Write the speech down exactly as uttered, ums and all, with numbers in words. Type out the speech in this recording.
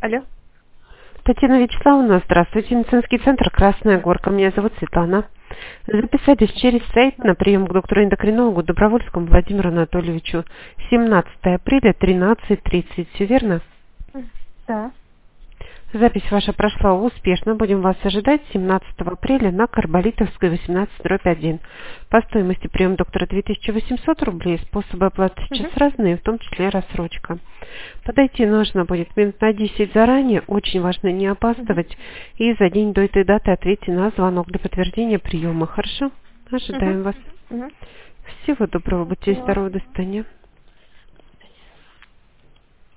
Алло. Татьяна Вячеславовна, здравствуйте. Медицинский центр «Красная горка». Меня зовут Светлана. Записались через сайт на прием к доктору-эндокринологу Добровольскому Владимиру Анатольевичу. семнадцатое апреля, тринадцать тридцать. Все верно? Да. Запись ваша прошла успешно. Будем вас ожидать семнадцатого апреля на Карболитовской, восемнадцать дробь один. По стоимости прием доктора две тысячи восемьсот рублей. Способы оплаты сейчас Угу. разные, в том числе рассрочка. Подойти нужно будет минут на десять заранее. Очень важно не опаздывать. И за день до этой даты ответьте на звонок для подтверждения приема. Хорошо? Ожидаем Угу. вас. Угу. Всего доброго. Будьте Спасибо. здоровы. До свидания.